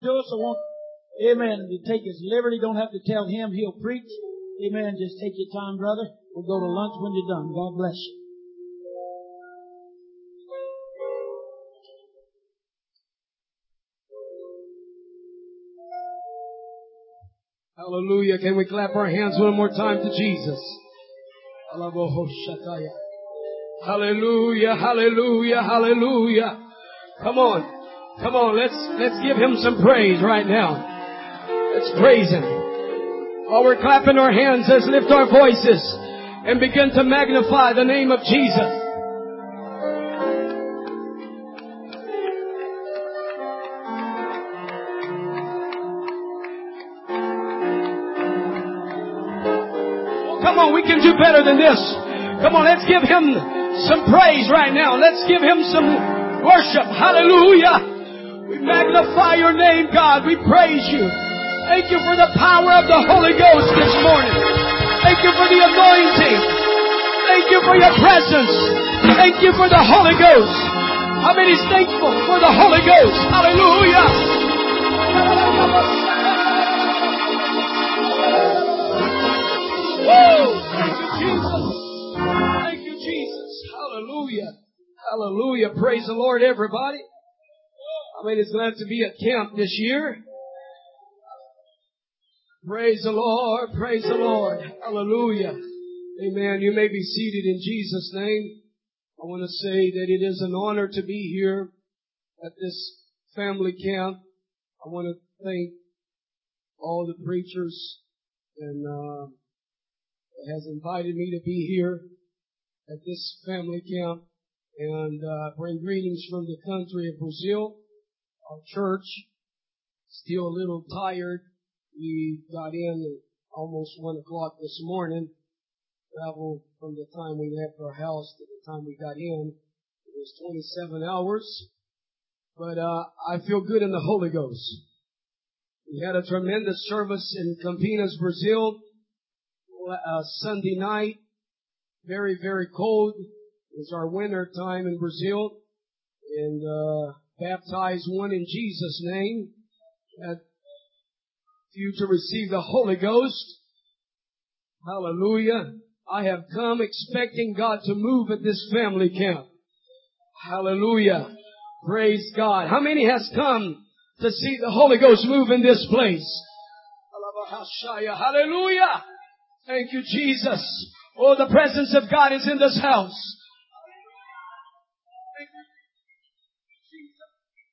to us. I want, amen, to take his liberty. Don't have to tell him. He'll preach. Amen. Just take your time, brother. We'll go to lunch when you're done. God bless you. Hallelujah. Can we clap our hands one more time to Jesus? Hallelujah, hallelujah, hallelujah. Come on. Come on. Let's give him some praise right now. Let's praise him. While we're clapping our hands, let's lift our voices and begin to magnify the name of Jesus. Come on, we can do better than this. Come on, let's give him some praise right now. Let's give him some worship. Hallelujah. We magnify your name, God. We praise you. Thank you for the power of the Holy Ghost this morning. Thank you for the anointing. Thank you for your presence. Thank you for the Holy Ghost. How many is thankful for the Holy Ghost? Hallelujah. Woo! Thank you, Jesus. Thank you, Jesus. Hallelujah. Hallelujah. Praise the Lord, everybody. I mean, it's glad to be at camp this year. Praise the Lord. Praise the Lord. Hallelujah. Amen. You may be seated in Jesus' name. I want to say that it is an honor to be here at this family camp. I want to thank all the preachers and has invited me to be here at this family camp and bring greetings from the country of Brazil. Our church, still a little tired. We got in at almost 1 o'clock this morning. Traveled from the time we left our house to the time we got in. It was 27 hours. But I feel good in the Holy Ghost. We had a tremendous service in Campinas, Brazil. Sunday night, very, very cold. It was our winter time in Brazil. And baptized one in Jesus' name. Had you to receive the Holy Ghost. Hallelujah. I have come expecting God to move at this family camp. Hallelujah. Praise God. How many has come to see the Holy Ghost move in this place? Hallelujah. Thank you, Jesus. Oh, the presence of God is in this house. Thank you, Jesus.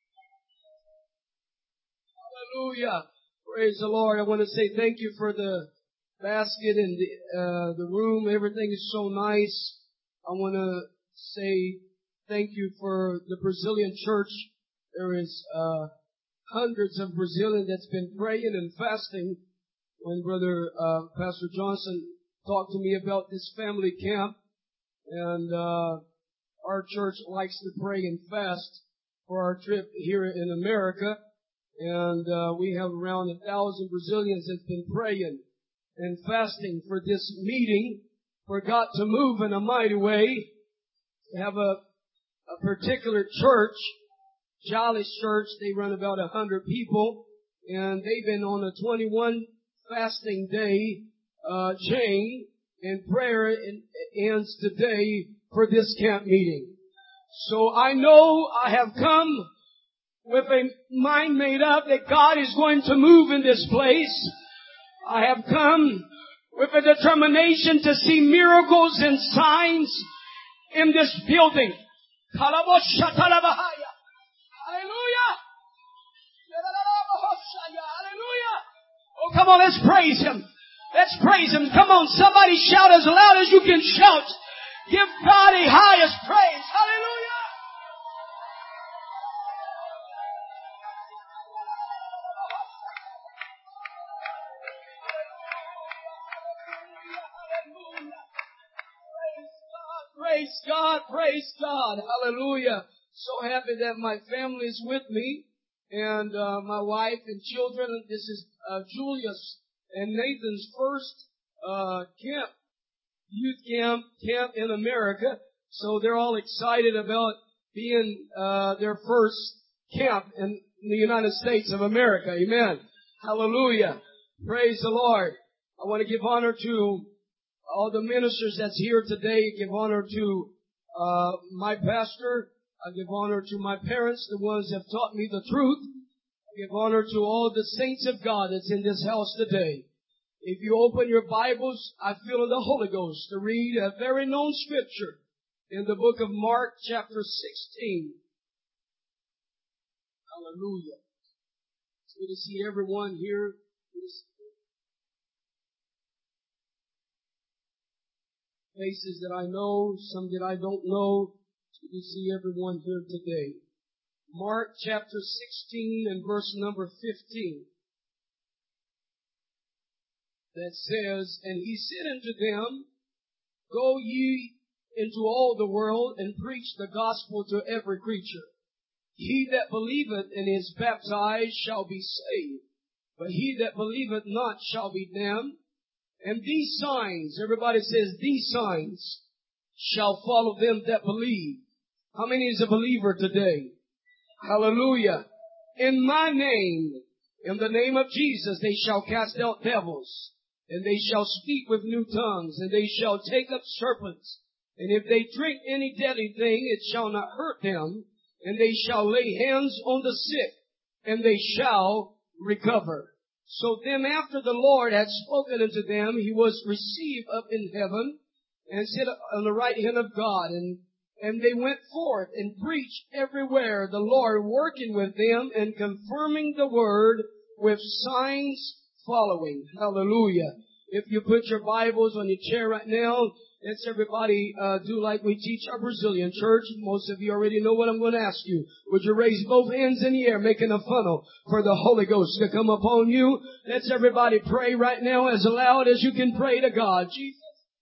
Hallelujah. Praise the Lord. I want to say thank you for the basket and the room. Everything is so nice. I want to say thank you for the Brazilian church. There is hundreds of Brazilians that's been praying and fasting. When Brother Pastor Johnson talked to me about this family camp, and our church likes to pray and fast for our trip here in America, and we have around 1,000 Brazilians that's been praying and fasting for this meeting, for God to move in a mighty way. We have a particular church, Jolly's Church. They run about 100 people, and they've been on a 21 fasting day chain, and prayer ends today for this camp meeting. So I know I have come with a mind made up that God is going to move in this place. I have come with a determination to see miracles and signs in this building. Hallelujah. Hallelujah. Oh, come on, let's praise Him. Let's praise Him. Come on, somebody shout as loud as you can shout. Give God a highest praise. Hallelujah. Praise God, praise God. Hallelujah. So happy that my family is with me. And my wife and children. This is Julius and Nathan's first youth camp in America. So they're all excited about being their first camp. And in the United States of America. Amen. Hallelujah. Praise the Lord. I want to give honor to all the ministers that's here today. Give honor to my pastor. I give honor to my parents, the ones that have taught me the truth. I give honor to all the saints of God that's in this house today. If you open your Bibles, I feel in the Holy Ghost to read a very known scripture in the book of Mark, chapter 16. Hallelujah. It's good to see everyone here. Faces that I know, some that I don't know. It's good to see everyone here today. Mark chapter 16 and verse number 15. That says, and he said unto them, Go ye into all the world and preach the gospel to every creature. He that believeth and is baptized shall be saved, but he that believeth not shall be damned. And these signs, everybody says, these signs shall follow them that believe. How many is a believer today? Hallelujah. In my name, in the name of Jesus, they shall cast out devils, and they shall speak with new tongues, and they shall take up serpents. And if they drink any deadly thing, it shall not hurt them, and they shall lay hands on the sick, and they shall recover. So then after the Lord had spoken unto them, he was received up in heaven, and sat on the right hand of God. And they went forth and preached everywhere, the Lord working with them and confirming the word with signs following. Hallelujah. If you put your Bibles on your chair right now, let's everybody do like we teach our Brazilian church. Most of you already know what I'm going to ask you. Would you raise both hands in the air, making a funnel for the Holy Ghost to come upon you? Let's everybody pray right now as loud as you can pray to God. Jesus.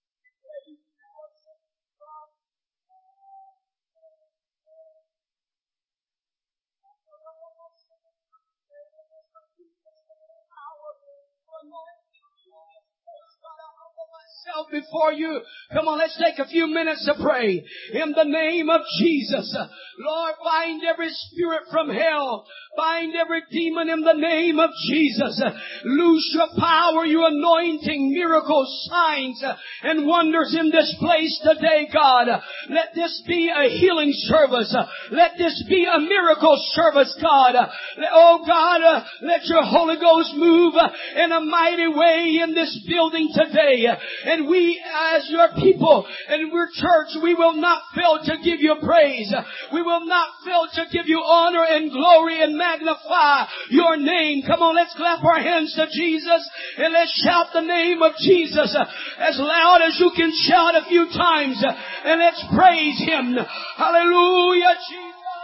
Before you. Come on, let's take a few minutes to pray. In the name of Jesus. Lord, bind every spirit from hell. Bind every demon in the name of Jesus. Loose your power, your anointing, miracles, signs, and wonders in this place today, God. Let this be a healing service. Let this be a miracle service, God. Oh God, let your Holy Ghost move in a mighty way in this building today. And we as your people and we're church, we will not fail to give you praise. We will not fail to give you honor and glory and magnify your name. Come on, let's clap our hands to Jesus and let's shout the name of Jesus as loud as you can shout a few times, and let's praise him. Hallelujah, Jesus.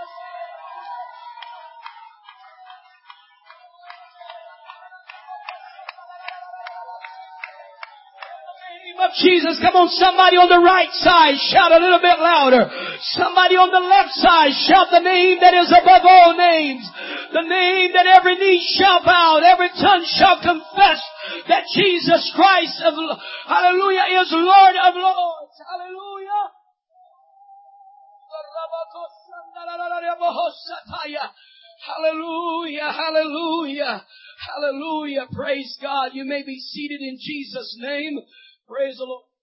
Jesus, come on, somebody on the right side, shout a little bit louder. Somebody on the left side, shout the name that is above all names. The name that every knee shall bow, every tongue shall confess that Jesus Christ hallelujah, is Lord of Lords. Hallelujah. Hallelujah, hallelujah, hallelujah. Praise God. You may be seated in Jesus' name. Praise the Lord.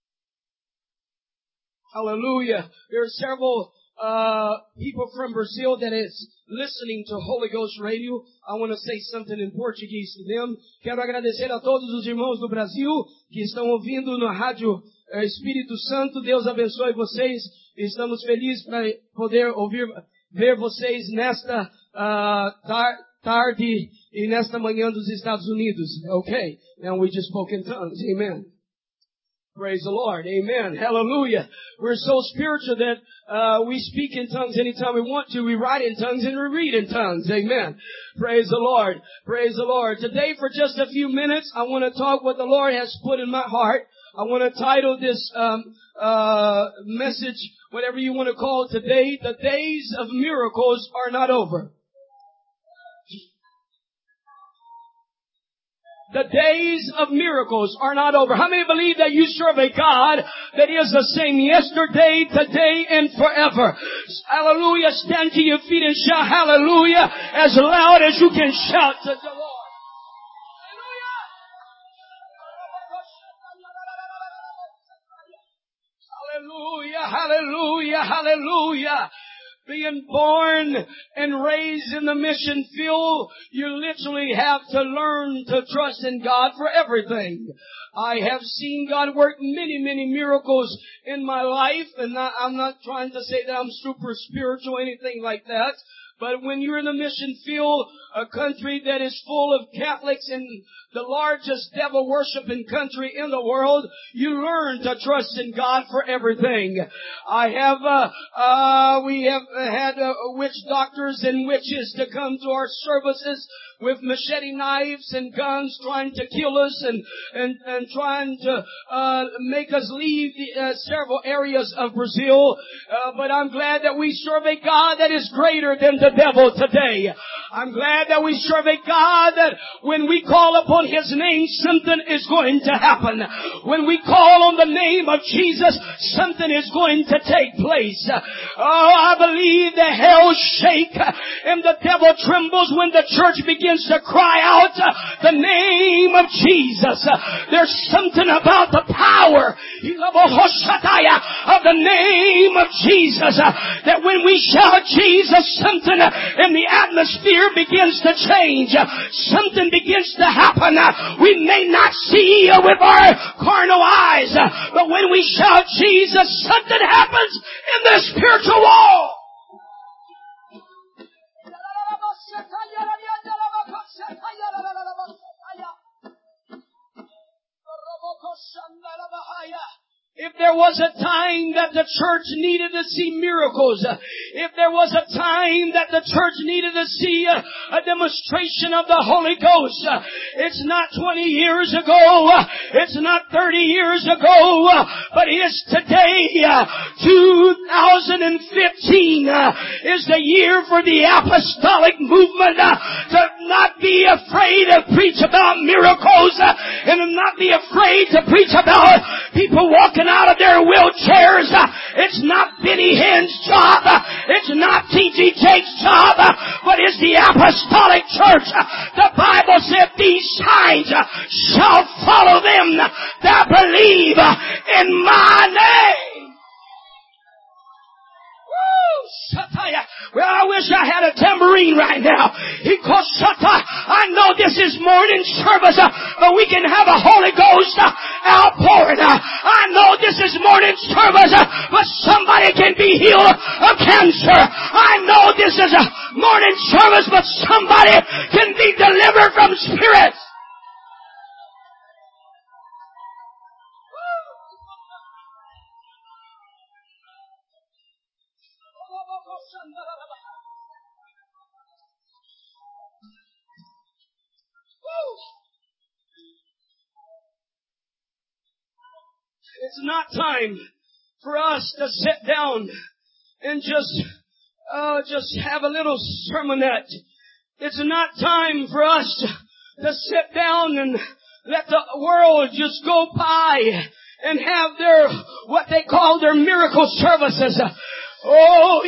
Hallelujah. There are several people from Brazil that is listening to Holy Ghost Radio. I want to say something in Portuguese to them. Quero agradecer a todos os irmãos do Brasil que estão ouvindo na Rádio Espírito Santo. Deus abençoe vocês. Estamos felizes para poder ver vocês nesta tarde e nesta manhã dos Estados Unidos. Okay. Now we just spoke in tongues. Amen. Praise the Lord. Amen. Hallelujah. We're so spiritual that we speak in tongues anytime we want to. We write in tongues and we read in tongues. Amen. Praise the Lord. Praise the Lord. Today, for just a few minutes, I want to talk what the Lord has put in my heart. I want to title this message, whatever you want to call it today, The Days of Miracles Are Not Over. The days of miracles are not over. How many believe that you serve a God that is the same yesterday, today, and forever? Hallelujah. Stand to your feet and shout hallelujah as loud as you can shout to the Lord. Hallelujah. Hallelujah. Hallelujah. Hallelujah. Being born and raised in the mission field, you literally have to learn to trust in God for everything. I have seen God work many, many miracles in my life, and I'm not trying to say that I'm super spiritual or anything like that. But when you're in the mission field, a country that is full of Catholics and the largest devil worshiping country in the world, you learn to trust in God for everything. We have had witch doctors and witches to come to our services with machete knives and guns trying to kill us and trying to make us leave several areas of Brazil. But I'm glad that we serve a God that is greater than the devil today. I'm glad that we serve a God that when we call upon His name, something is going to happen. When we call on the name of Jesus, something is going to take place. Oh, I believe the hell shake and the devil trembles when the church begins to cry out the name of Jesus. There's something about the power of the name of Jesus that when we shout Jesus, something in the atmosphere begins to change. Something begins to happen. We may not see with our carnal eyes, but when we shout Jesus, something happens in the spiritual world. If there was a time that the church needed to see miracles, if there was a time that the church needed to see a demonstration of the Holy Ghost, it's not 20 years ago, it's not 30 years ago, but it is today. 2015 is the year for the apostolic movement to not be afraid to preach about miracles and not be afraid to preach about people walking out of their wheelchairs. It's not Benny Hinn's job. It's not T.G. Jake's job, but it's the apostolic church. The Bible said these signs shall follow them that believe in my name. Well, I wish I had a tambourine right now. I know this is morning service, but we can have a Holy Ghost outpouring. I know this is morning service, but somebody can be healed of cancer. I know this is a morning service, but somebody can be delivered from spirits. It's not time for us to sit down and just have a little sermonette. It's not time for us to sit down and let the world just go by and have what they call their miracle services. Oh,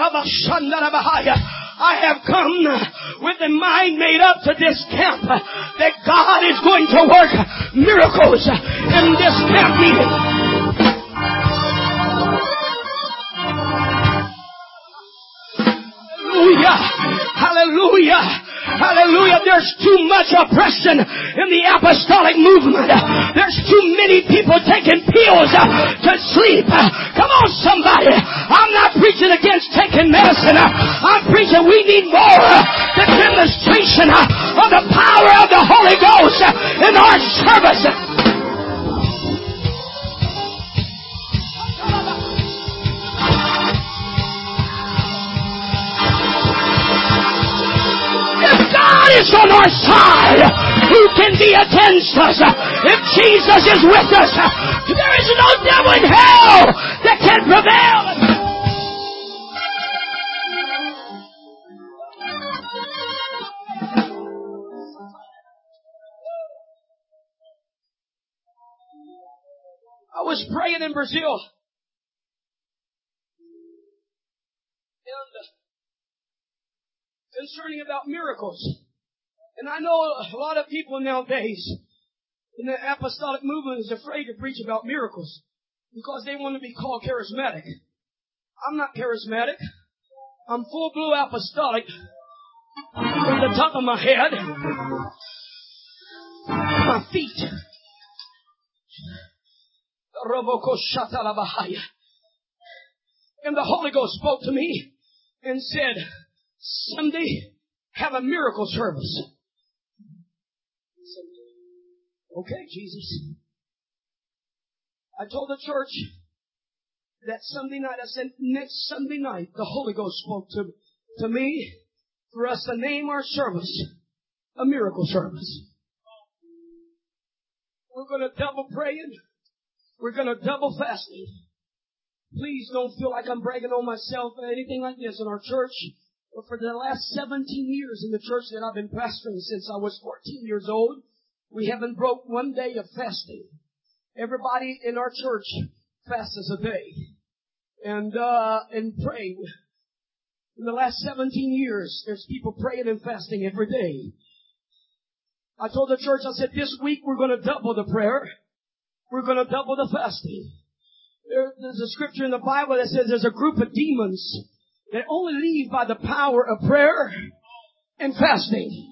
I have come with the mind made up to this camp that God is going to work miracles in this camp meeting. Hallelujah! Hallelujah! Hallelujah! There's too much oppression in the apostolic movement. There's too many people taking pills to sleep. Come on, somebody. I'm not preaching against taking medicine. I'm preaching we need more the demonstration of the power of the Holy Ghost in our service. God is on our side. Who can be against us? If Jesus is with us, there is no devil in hell that can prevail. was praying in Brazil. And concerning about miracles. And I know a lot of people nowadays in the apostolic movement is afraid to preach about miracles because they want to be called charismatic. I'm not charismatic. I'm full-blown apostolic from the top of my head, my feet. And the Holy Ghost spoke to me and said, Sunday, have a miracle service. Okay, Jesus. I told the church that Sunday night, I said, next Sunday night, the Holy Ghost spoke to me for us to name our service a miracle service. We're going to double praying. We're going to double fasting. Please don't feel like I'm bragging on myself or anything like this in our church. But for the last 17 years in the church that I've been pastoring since I was 14 years old, we haven't broke one day of fasting. Everybody in our church fasts a day and pray. In the last 17 years, there's people praying and fasting every day. I told the church, I said, this week we're going to double the prayer. We're going to double the fasting. There's a scripture in the Bible that says there's a group of demons that only leave by the power of prayer and fasting.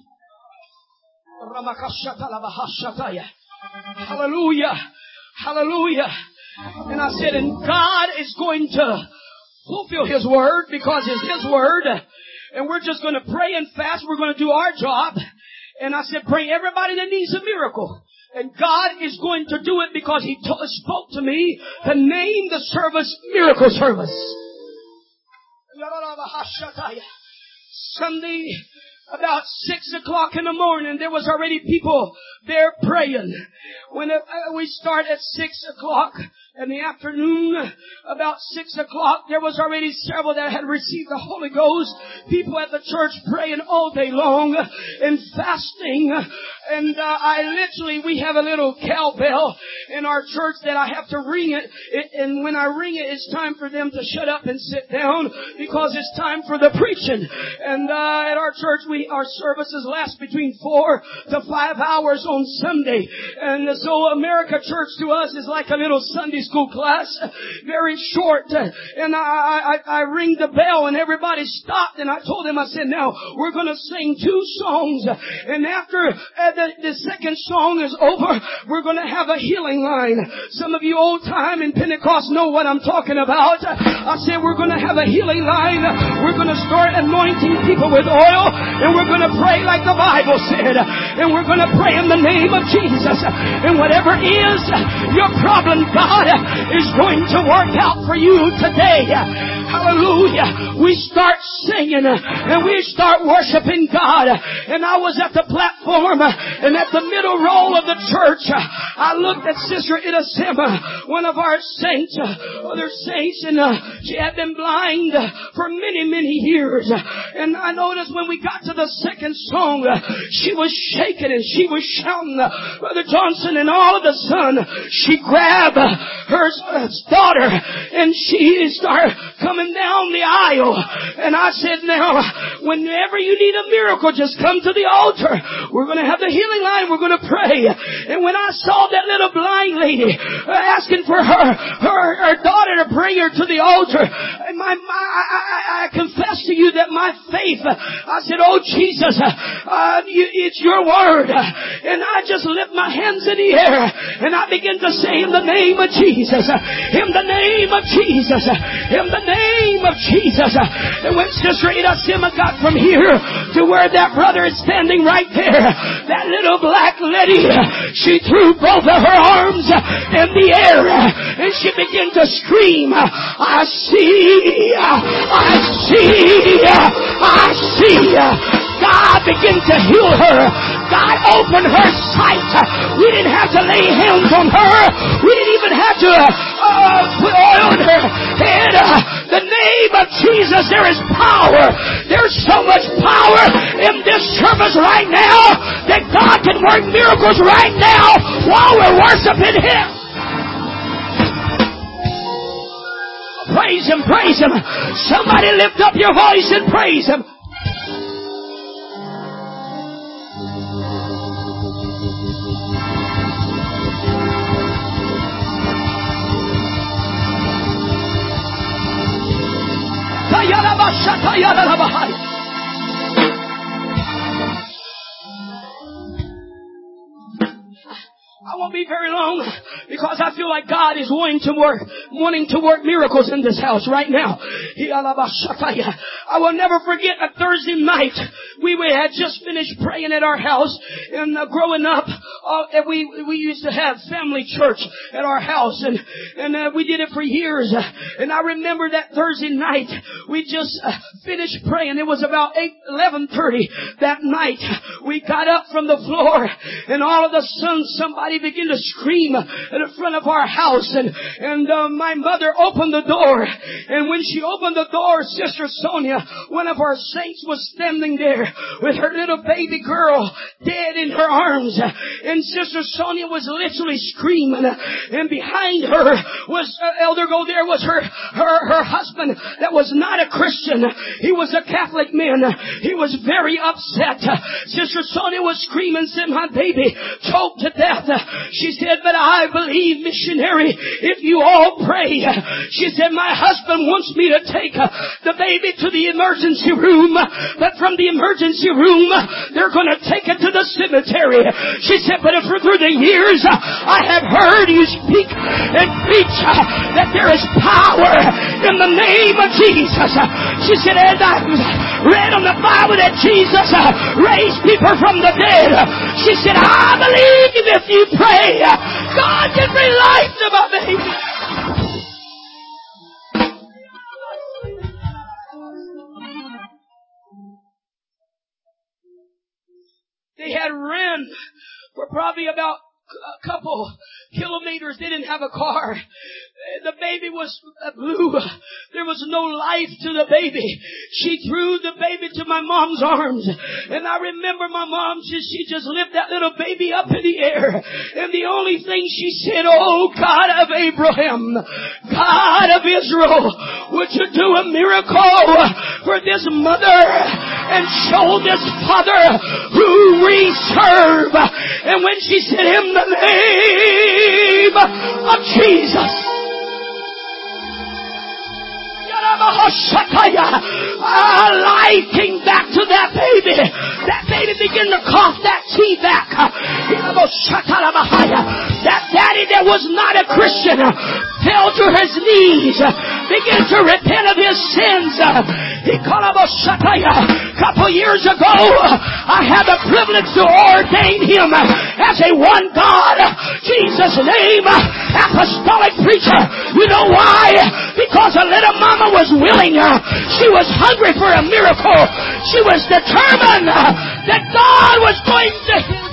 Hallelujah. Hallelujah. And I said, and God is going to fulfill His word because it's His word. And we're just going to pray and fast. We're going to do our job. And I said, pray everybody that needs a miracle. And God is going to do it because He spoke to me to name the service Miracle Service. Sunday, about 6 o'clock in the morning, there was already people there praying. When we start at 6 o'clock in the afternoon, about 6 o'clock, there was already several that had received the Holy Ghost. People at the church praying all day long and fasting. And we have a little cowbell in our church that I have to ring it. And when I ring it, it's time for them to shut up and sit down because it's time for the preaching. And at our church, our services last between 4 to 5 hours on Sunday. And so America Church to us is like a little Sunday school class, very short. And I ring the bell and everybody stopped. And I told them, I said, now we're going to sing 2 songs. And after the second song is over, we're going to have a healing line. Some of you old time in Pentecost know what I'm talking about. I said, we're going to have a healing line. We're going to start anointing people with oil. And we're going to pray like the Bible said. And we're going to pray in the name of Jesus. And whatever is your problem, God is going to work out for you today. Hallelujah. We start singing and we start worshiping God. And I was at the platform and at the middle row of the church, I looked at Sister Idasima, one of our saints, other saints, and she had been blind for many, many years. And I noticed when we got to the second song, she was shaking and she was shouting, Brother Johnson, and all of a sudden she grabbed her daughter and she started coming down the aisle. And I said, now, whenever you need a miracle, just come to the altar. We're going to have the healing line. We're going to pray. And when I saw that little blind lady asking for her daughter to bring her to the altar, and I confess to you that my faith, I said, oh Jesus, it's your word. And I just lift my hands in the air and I begin to say, in the name of Jesus, in the name of Jesus, in the name of Jesus. And when Sister Idasima got from here to where that brother is standing right there, that little black lady, she threw both of her arms in the air and she began to scream, I see, I see, I see. God began to heal her. God opened her sight. We didn't have to lay hands on her. We didn't even have to put oil on her head. The name of Jesus, there is power. There's so much power in this service right now that God can work miracles right now while we're worshiping Him. Praise Him, praise Him. Somebody lift up your voice and praise Him. I won't be very long because I feel like God is wanting to work miracles in this house right now. I will never forget a Thursday night. We had just finished praying at our house, and growing up, we used to have family church at our house, and we did it for years. And I remember that Thursday night, we just finished praying. It was about 11:30 that night. We got up from the floor, and all of a sudden somebody began to scream at the front of our house, and my mother opened the door, and when she opened the door, Sister Sonia, one of our saints, was standing there with her little baby girl dead in her arms, and Sister Sonia was literally screaming, and behind her was Elder Go. There was her husband that was not a Christian. He was a Catholic man. He was very upset. Sister Sonia was screaming, said, "My baby choked to death." She said, "But I believe, missionary, if you all pray." She said, "My husband wants me to take the baby to the emergency room, but from the emergency room, they're going to take it to the cemetery." She said, "But through the years, I have heard you speak and preach that there is power in the name of Jesus." She said, "And I read on the Bible that Jesus raised people from the dead." She said, "I believe if you pray, God can bring life to my baby." They had ran for probably about a couple kilometers. They didn't have a car. The baby was blue. There was no life to the baby. She threw the baby to my mom's arms. And I remember my mom, she just lifted that little baby up in the air. And the only thing she said, "Oh God of Abraham, God of Israel, would you do a miracle for this mother and show this father who we serve?" And when she said, "In the name of Jesus," life came back to that baby. That baby began to cough that tea back. That daddy that was not a Christian fell to his knees, began to repent of his sins. A couple years ago, I had the privilege to ordain him as a one God, Jesus' name, apostolic preacher. You know why? Because a little mama was willing. She was hungry for a miracle. She was determined that God was going to...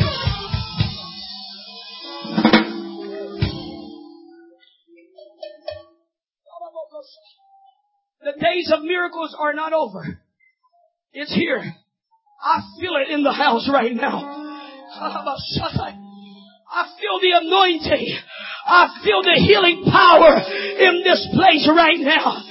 The days of miracles are not over. It's here. I feel it in the house right now. I feel the anointing. I feel the healing power in this place right now.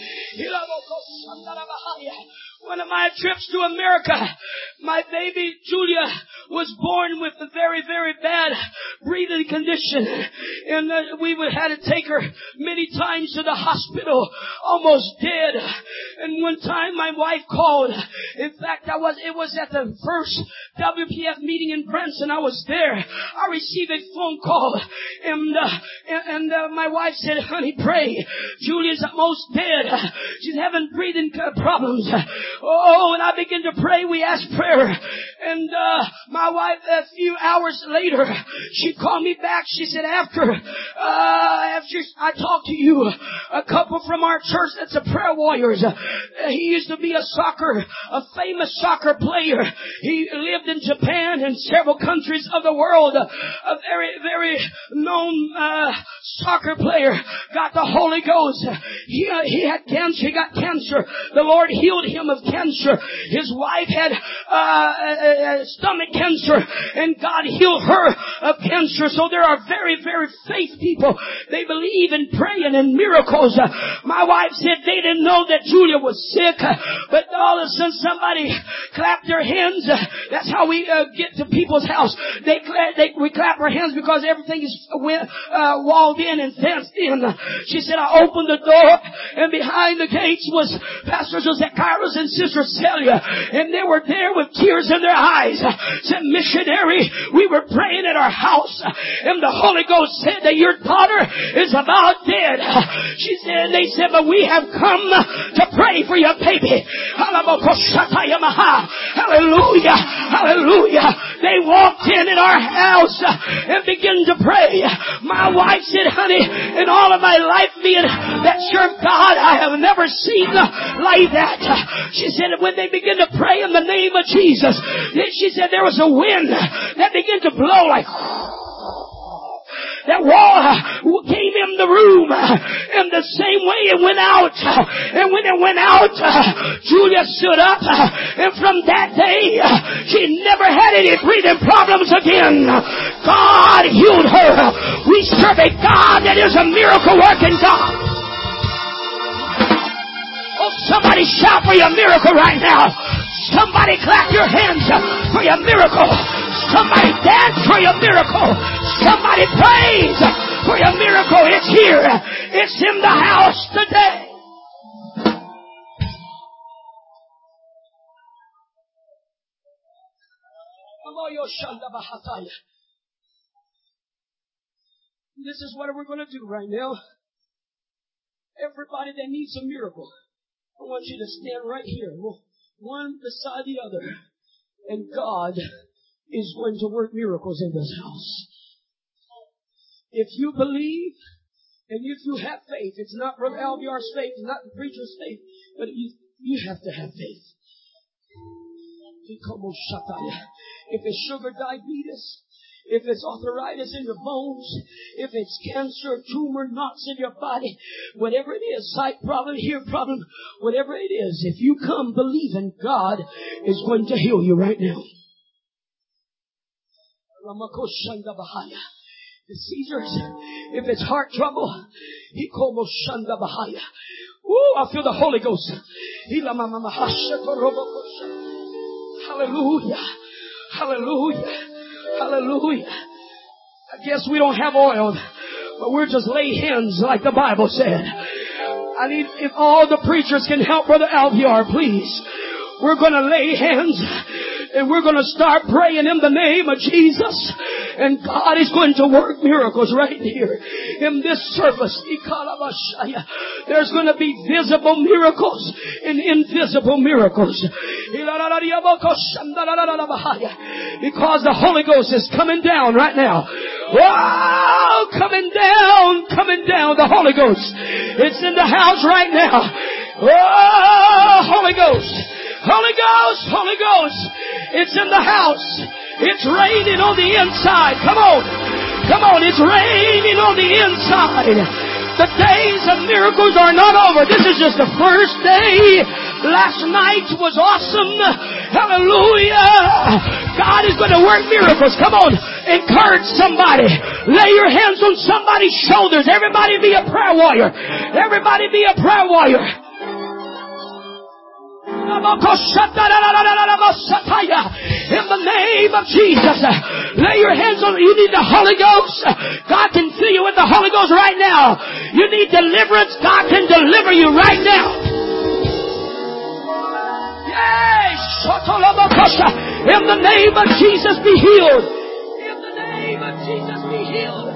One of my trips to America, my baby Julia was born with a very, very bad breathing condition. And we had to take her many times to the hospital, almost dead. And one time my wife called. In fact, it was at the first WPF meeting in Branson. I was there. I received a phone call. And my wife said, "Honey, pray. Julia's almost dead. She's having breathing problems." Oh, and I began to pray. We asked prayer. And my wife, a few hours later, she called me back. She said, after I talked to you, a couple from our church that's a prayer warriors. He used to be a famous soccer player. He lived lived in Japan and several countries of the world. A very, very known soccer player got the Holy Ghost. He had cancer. He got cancer. The Lord healed him of cancer. His wife had stomach cancer, and God healed her of cancer. So there are very, very faith people. They believe in praying and miracles. My wife said they didn't know that Julia was sick, but all of a sudden somebody clapped their hands. That's how we get to people's house. We clap our hands because everything is walled in and fenced in. She said, I opened the door, and behind the gates was Pastor Joseph Kairos and Sister Celia, and they were there with tears in their eyes. Said, missionary, we were praying at our house, and the Holy Ghost said that your daughter is about dead. She said, they said, but we have come to pray for your baby. Hallelujah. Hallelujah. They walked in our house and began to pray. My wife said, honey, in all of my life being that sure God, I have never seen like that. She said, when they began to pray in the name of Jesus, she said there was a wind that began to blow like that wall came in the room in the same way it went out. And when it went out, Julia stood up, and from that day she never had any breathing problems again. God healed her. We serve a God that is a miracle working God. Oh, somebody shout for your miracle right now. Somebody clap your hands for your miracle. Somebody dance for your miracle. Somebody praise for your miracle. It's here. It's in the house today. This is what we're going to do right now. Everybody that needs a miracle, I want you to stand right here, one beside the other. And God is going to work miracles in this house. If you believe, and if you have faith, it's not Brother Alviar's faith, it's not the preacher's faith, but you have to have faith. If it's sugar diabetes, if it's arthritis in your bones, if it's cancer, tumor, knots in your body, whatever it is, sight problem, hear problem, whatever it is, if you come believing, God is going to heal you right now. The seizures, if it's heart trouble, ooh, I feel the Holy Ghost. Hallelujah. Hallelujah. Hallelujah. I guess we don't have oil, but we're just lay hands like the Bible said. I need, if all the preachers can help Brother Alviar, please. We're going to lay hands and we're going to start praying in the name of Jesus. And God is going to work miracles right here in this service. There's going to be visible miracles and invisible miracles. Because the Holy Ghost is coming down right now. Whoa! Coming down, the Holy Ghost. It's in the house right now. Whoa! Holy Ghost. Holy Ghost, Holy Ghost. It's in the house. It's raining on the inside. Come on. Come on. It's raining on the inside. The days of miracles are not over. This is just the first day. Last night was awesome. Hallelujah. God is going to work miracles. Come on. Encourage somebody. Lay your hands on somebody's shoulders. Everybody be a prayer warrior. Everybody be a prayer warrior. In the name of Jesus, lay your hands on. You need the Holy Ghost. God can fill you with the Holy Ghost right now. You need deliverance. God can deliver you right now. Yes. In the name of Jesus, be healed. In the name of Jesus, be healed.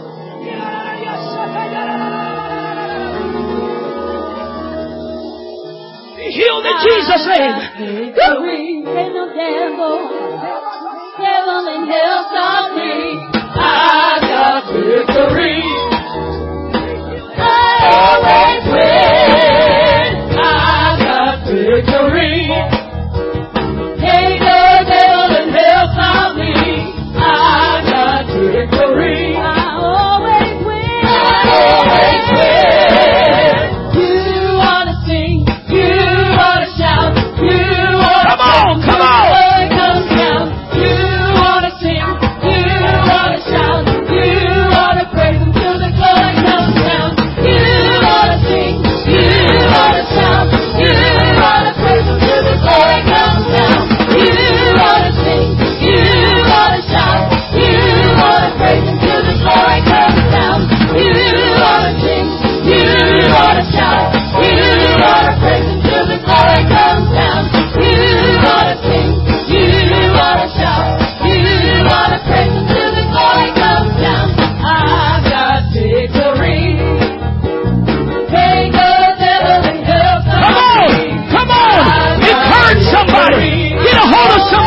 Healed in Jesus' name. Victory in the devil. Devil and hell stop me. I got victory. I always win. I got victory. Hey, the devil and hell stop me.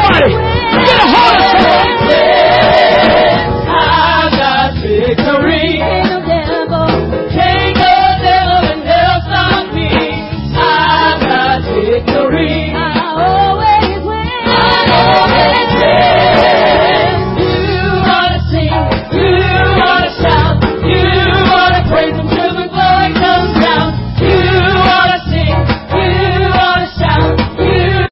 joy.